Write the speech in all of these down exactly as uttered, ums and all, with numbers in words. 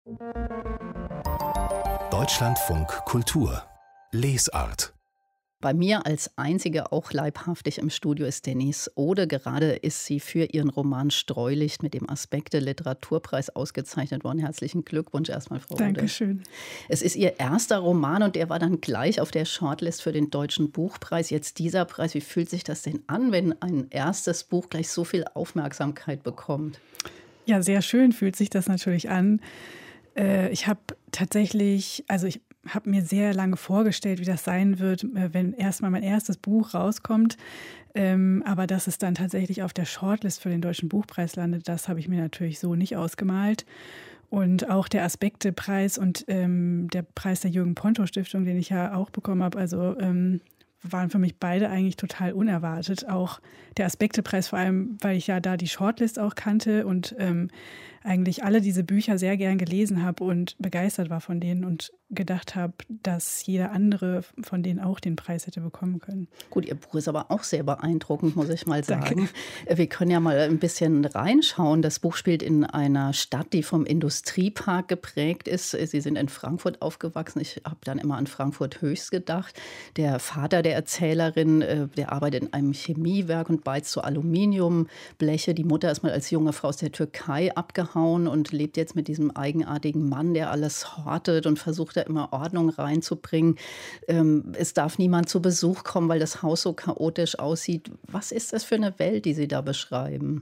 Deutschlandfunk Kultur Lesart. Bei mir als einzige auch leibhaftig im Studio ist Denise Ode. Gerade ist sie für ihren Roman Streulicht mit dem Aspekte-Literaturpreis ausgezeichnet worden. Herzlichen Glückwunsch erstmal, Frau Ode. Dankeschön. Es ist Ihr erster Roman und der war dann gleich auf der Shortlist für den Deutschen Buchpreis. Jetzt dieser Preis. Wie fühlt sich das denn an, wenn ein erstes Buch gleich so viel Aufmerksamkeit bekommt? Ja, sehr schön fühlt sich das natürlich an. Äh, ich habe tatsächlich, also ich habe mir sehr lange vorgestellt, wie das sein wird, wenn erstmal mein erstes Buch rauskommt. Ähm, aber dass es dann tatsächlich auf der Shortlist für den Deutschen Buchpreis landet, das habe ich mir natürlich so nicht ausgemalt. Und auch der Aspekte-Preis und ähm, der Preis der Jürgen-Ponto-Stiftung, den ich ja auch bekommen habe, also ähm, waren für mich beide eigentlich total unerwartet. Auch der Aspekte-Preis vor allem, weil ich ja da die Shortlist auch kannte und ähm, eigentlich alle diese Bücher sehr gern gelesen habe und begeistert war von denen und gedacht habe, dass jeder andere von denen auch den Preis hätte bekommen können. Gut, Ihr Buch ist aber auch sehr beeindruckend, muss ich mal sagen. Danke. Wir können ja mal ein bisschen reinschauen. Das Buch spielt in einer Stadt, die vom Industriepark geprägt ist. Sie sind in Frankfurt aufgewachsen. Ich habe dann immer an Frankfurt Höchst gedacht. Der Vater der Erzählerin, der arbeitet in einem Chemiewerk und beizt so Aluminiumbleche. Die Mutter ist mal als junge Frau aus der Türkei abgehauen und lebt jetzt mit diesem eigenartigen Mann, der alles hortet und versucht, da immer Ordnung reinzubringen. Ähm, es darf niemand zu Besuch kommen, weil das Haus so chaotisch aussieht. Was ist das für eine Welt, die Sie da beschreiben?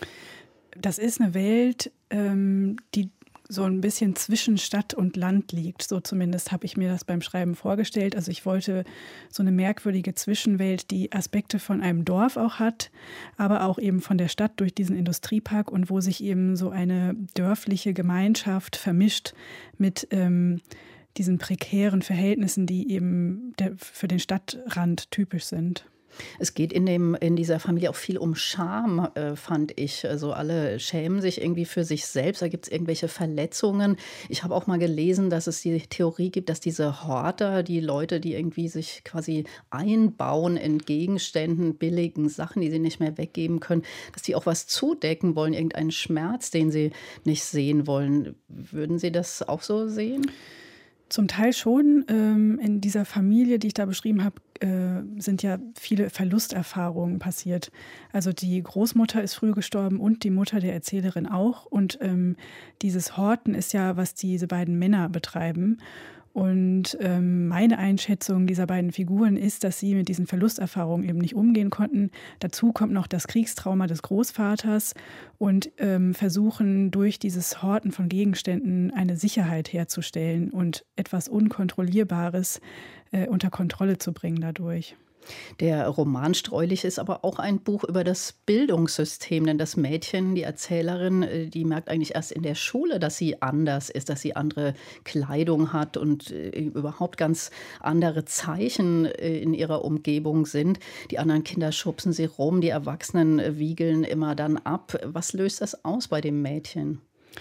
Das ist eine Welt, ähm, die so ein bisschen zwischen Stadt und Land liegt. So zumindest habe ich mir das beim Schreiben vorgestellt. Also ich wollte so eine merkwürdige Zwischenwelt, die Aspekte von einem Dorf auch hat, aber auch eben von der Stadt durch diesen Industriepark und wo sich eben so eine dörfliche Gemeinschaft vermischt mit ähm, diesen prekären Verhältnissen, die eben der, für den Stadtrand typisch sind. Es geht in, dem, in dieser Familie auch viel um Scham, äh, fand ich. Also alle schämen sich irgendwie für sich selbst. Da gibt es irgendwelche Verletzungen. Ich habe auch mal gelesen, dass es die Theorie gibt, dass diese Horter, die Leute, die irgendwie sich quasi einbauen in Gegenständen, billigen Sachen, die sie nicht mehr weggeben können, dass die auch was zudecken wollen, irgendeinen Schmerz, den sie nicht sehen wollen. Würden Sie das auch so sehen? Zum Teil schon. In dieser Familie, die ich da beschrieben habe, sind ja viele Verlusterfahrungen passiert. Also die Großmutter ist früh gestorben und die Mutter der Erzählerin auch. Und ähm, dieses Horten ist ja, was diese beiden Männer betreiben. Und ähm, meine Einschätzung dieser beiden Figuren ist, dass sie mit diesen Verlusterfahrungen eben nicht umgehen konnten. Dazu kommt noch das Kriegstrauma des Großvaters und ähm, versuchen durch dieses Horten von Gegenständen eine Sicherheit herzustellen und etwas Unkontrollierbares äh, unter Kontrolle zu bringen dadurch. Der Roman Streulicht ist aber auch ein Buch über das Bildungssystem, denn das Mädchen, die Erzählerin, die merkt eigentlich erst in der Schule, dass sie anders ist, dass sie andere Kleidung hat und überhaupt ganz andere Zeichen in ihrer Umgebung sind. Die anderen Kinder schubsen sie rum, die Erwachsenen wiegeln immer dann ab. Was löst das aus bei dem Mädchen?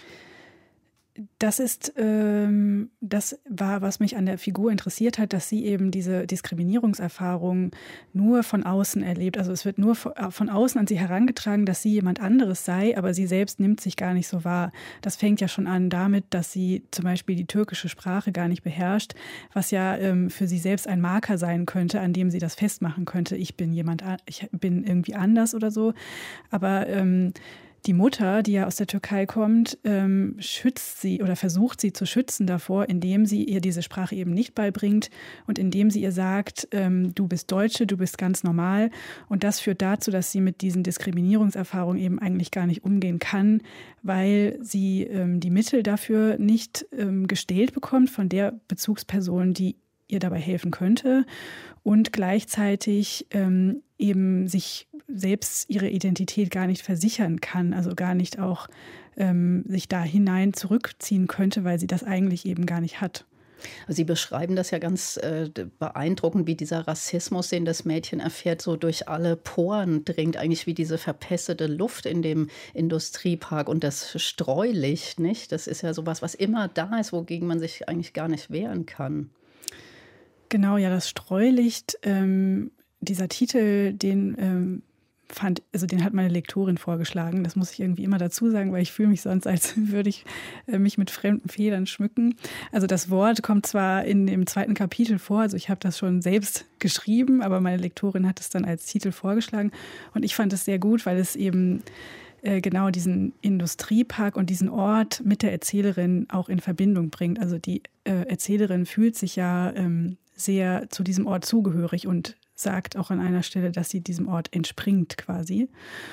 Das ist, ähm, das war, was mich an der Figur interessiert hat, dass sie eben diese Diskriminierungserfahrung nur von außen erlebt. Also es wird nur von außen an sie herangetragen, dass sie jemand anderes sei, aber sie selbst nimmt sich gar nicht so wahr. Das fängt ja schon an damit, dass sie zum Beispiel die türkische Sprache gar nicht beherrscht, was ja ähm, für sie selbst ein Marker sein könnte, an dem sie das festmachen könnte. Ich bin jemand, ich bin irgendwie anders oder so. Aber ähm, die Mutter, die ja aus der Türkei kommt, ähm, schützt sie oder versucht sie zu schützen davor, indem sie ihr diese Sprache eben nicht beibringt und indem sie ihr sagt, ähm, du bist Deutsche, du bist ganz normal. Und das führt dazu, dass sie mit diesen Diskriminierungserfahrungen eben eigentlich gar nicht umgehen kann, weil sie ähm, die Mittel dafür nicht ähm, gestellt bekommt von der Bezugsperson, die ihr dabei helfen könnte und gleichzeitig ähm, eben sich selbst ihre Identität gar nicht versichern kann, also gar nicht auch ähm, sich da hinein zurückziehen könnte, weil sie das eigentlich eben gar nicht hat. Sie beschreiben das ja ganz äh, beeindruckend, wie dieser Rassismus, den das Mädchen erfährt, so durch alle Poren dringt, eigentlich wie diese verpestete Luft in dem Industriepark und das Streulicht, nicht? Das ist ja sowas, was immer da ist, wogegen man sich eigentlich gar nicht wehren kann. Genau, ja, das Streulicht, ähm, dieser Titel, den ähm, fand, also den hat meine Lektorin vorgeschlagen. Das muss ich irgendwie immer dazu sagen, weil ich fühle mich sonst, als würde ich äh, mich mit fremden Federn schmücken. Also das Wort kommt zwar in dem zweiten Kapitel vor, also ich habe das schon selbst geschrieben, aber meine Lektorin hat es dann als Titel vorgeschlagen. Und ich fand es sehr gut, weil es eben äh, genau diesen Industriepark und diesen Ort mit der Erzählerin auch in Verbindung bringt. Also die äh, Erzählerin fühlt sich ja ähm, sehr zu diesem Ort zugehörig und sagt auch an einer Stelle, dass sie diesem Ort entspringt quasi.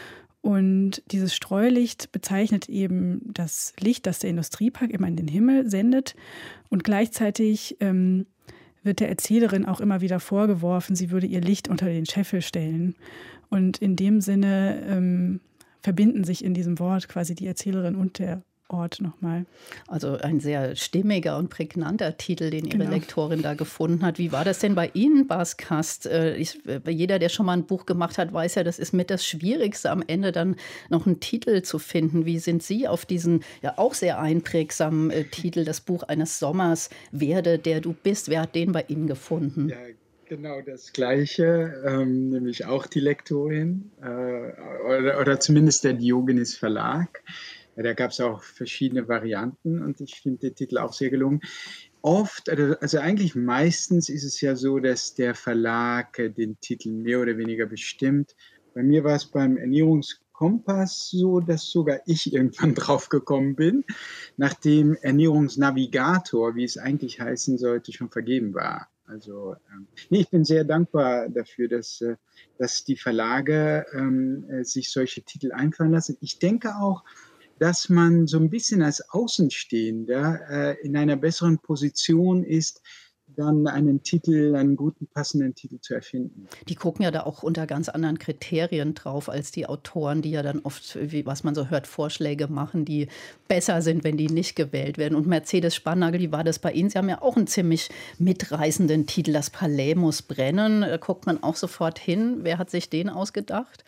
Und dieses Streulicht bezeichnet eben das Licht, das der Industriepark immer in den Himmel sendet. Und gleichzeitig ähm, wird der Erzählerin auch immer wieder vorgeworfen, sie würde ihr Licht unter den Scheffel stellen. Und in dem Sinne ähm, verbinden sich in diesem Wort quasi die Erzählerin und der Ort nochmal. Also ein sehr stimmiger und prägnanter Titel, den Ihre Genau. Lektorin da gefunden hat. Wie war das denn bei Ihnen, Bas Kast? Ich, jeder, der schon mal ein Buch gemacht hat, weiß ja, das ist mit das Schwierigste, am Ende dann noch einen Titel zu finden. Wie sind Sie auf diesen ja auch sehr einprägsamen äh, Titel, das Buch eines Sommers, Werde, der du bist? Wer hat den bei Ihnen gefunden? Ja, genau das Gleiche, ähm, nämlich auch die Lektorin äh, oder, oder zumindest der Diogenes Verlag. Da gab es auch verschiedene Varianten und ich finde den Titel auch sehr gelungen. Oft, also eigentlich meistens ist es ja so, dass der Verlag den Titel mehr oder weniger bestimmt. Bei mir war es beim Ernährungskompass so, dass sogar ich irgendwann drauf gekommen bin, nachdem Ernährungsnavigator, wie es eigentlich heißen sollte, schon vergeben war. Also ähm, nee, ich bin sehr dankbar dafür, dass, äh, dass die Verlage ähm, äh, sich solche Titel einfallen lassen. Ich denke auch, dass man so ein bisschen als Außenstehender äh, in einer besseren Position ist, dann einen Titel, einen guten, passenden Titel zu erfinden. Die gucken ja da auch unter ganz anderen Kriterien drauf als die Autoren, die ja dann oft, wie, was man so hört, Vorschläge machen, die besser sind, wenn die nicht gewählt werden. Und Mercedes Spannagel, wie war das bei Ihnen? Sie haben ja auch einen ziemlich mitreißenden Titel, Das Palais muss brennen. Da guckt man auch sofort hin. Wer hat sich den ausgedacht?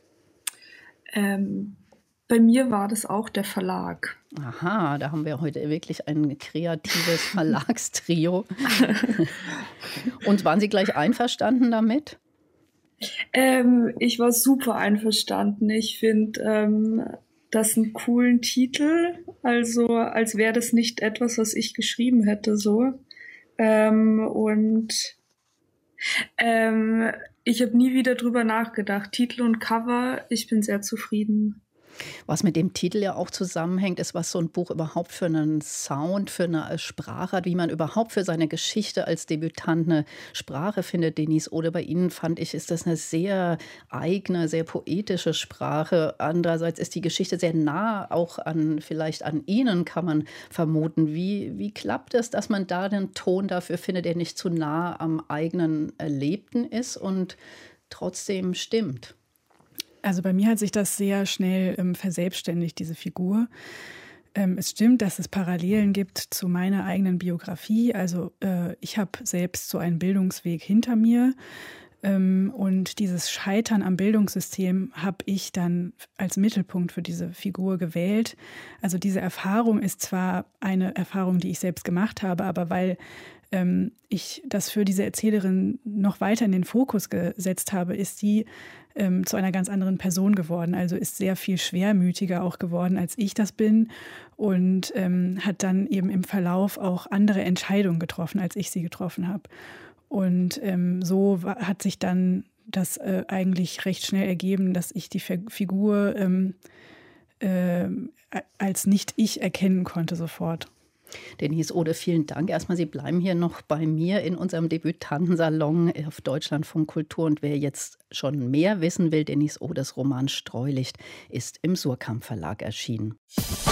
Ähm... Bei mir war das auch der Verlag. Aha, da haben wir heute wirklich ein kreatives Verlagstrio. Und waren Sie gleich einverstanden damit? Ähm, ich war super einverstanden. Ich finde ähm, das einen coolen Titel. Also als wäre das nicht etwas, was ich geschrieben hätte. So. Ähm, und ähm, ich habe nie wieder drüber nachgedacht. Titel und Cover, ich bin sehr zufrieden. Was mit dem Titel ja auch zusammenhängt, ist, was so ein Buch überhaupt für einen Sound, für eine Sprache hat, wie man überhaupt für seine Geschichte als Debütant eine Sprache findet. Denise Ode, bei Ihnen fand ich, ist das eine sehr eigene, sehr poetische Sprache. Andererseits ist die Geschichte sehr nah auch an, vielleicht an Ihnen, kann man vermuten. Wie, wie klappt es, dass man da den Ton dafür findet, der nicht zu nah am eigenen Erlebten ist und trotzdem stimmt? Also bei mir hat sich das sehr schnell ähm, verselbstständigt, diese Figur. Ähm, es stimmt, dass es Parallelen gibt zu meiner eigenen Biografie. Also äh, ich habe selbst so einen Bildungsweg hinter mir. Ähm, und dieses Scheitern am Bildungssystem habe ich dann als Mittelpunkt für diese Figur gewählt. Also diese Erfahrung ist zwar eine Erfahrung, die ich selbst gemacht habe, aber weil ähm, ich das für diese Erzählerin noch weiter in den Fokus gesetzt habe, ist sie ähm, zu einer ganz anderen Person geworden. Also ist sehr viel schwermütiger auch geworden, als ich das bin und ähm, hat dann eben im Verlauf auch andere Entscheidungen getroffen, als ich sie getroffen habe. Und ähm, so war, hat sich dann das äh, eigentlich recht schnell ergeben, dass ich die Figur ähm, äh, als nicht ich erkennen konnte sofort. Denise Ode, vielen Dank. Erstmal, Sie bleiben hier noch bei mir in unserem Debütantensalon auf Deutschlandfunk Kultur. Und wer jetzt schon mehr wissen will, Denise Odes Roman Streulicht ist im Suhrkamp Verlag erschienen.